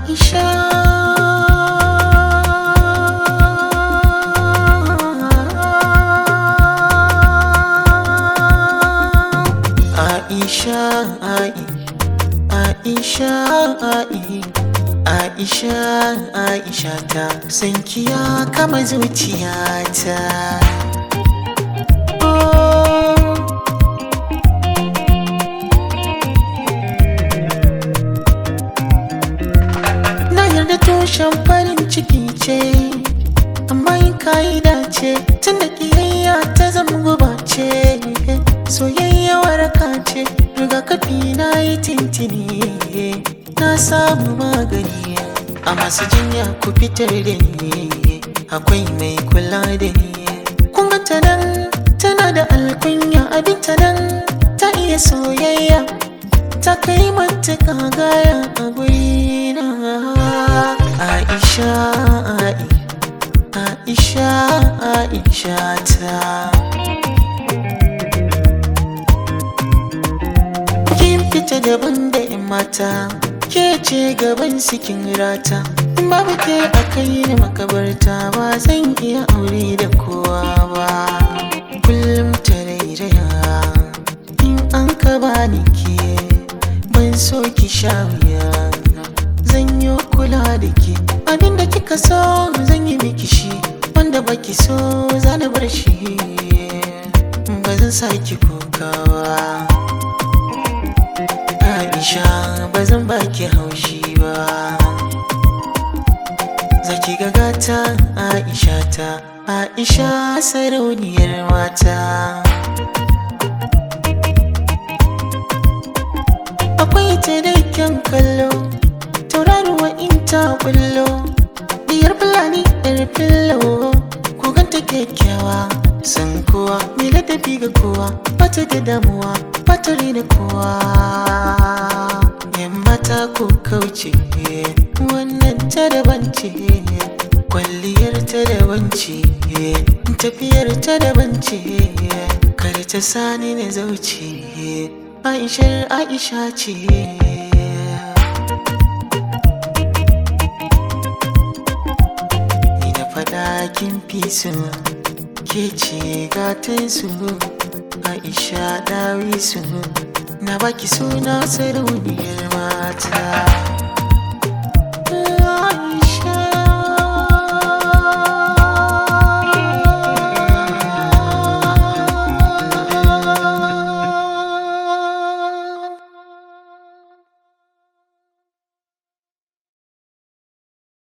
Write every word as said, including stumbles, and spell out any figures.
Aisha, Aisha, Ai, Aisha, Ai, Aisha, Aisha ta sankiya kama zuciyata. Da tushen farin ciki ce, amma yin ka'ida ce, tun da ƙiyayya ta zama guba ce. Soyayya waraka ce, rigakafi na yi tintini, na samu magani. A masu jinya ku fitar da ni, akwai mai kula da ni. Kun ga ta nan tana da alkunya, abin ta nan ta iya soyayya, ta kai matuƙa gaya a gurina. Aisha, Ai, Aisha, Aisha ta. Kin fita daban da 'yan mata, ke ce gaban sikin rata. In babu ke a kai ni makabarta, ba zan iya aure da kowa ba. Kullum ta rairaya, in an ka bani ke, ban so ki sha wuya. Zan yi kula da ke, abinda kika so zan yi miki shi, wanda baki so zan bar shi. Ba zan saki kokawa Aisha, ba zan baki haushi ba. Zaki ga gata Aisha ta, Aisha sarauniyar mata. Akwai ta da kyan kallo, tauraruwa in ta bullo, diyar fulani yar fillo. Ku ganta kyakkyawa, san kowa, mai ladabi ga kowa, bata da damuwa, bata rena kowa. Yan mata ku kauce, wannan ta daban ce, kwalliyar ta daban ce, tafiyar ta daban ce, kar ta sani na zauce. Aishar Aisha ce. Kin fi su, ke ce gatan su, Aisha dawi su, na baki suna sarauniyar mata.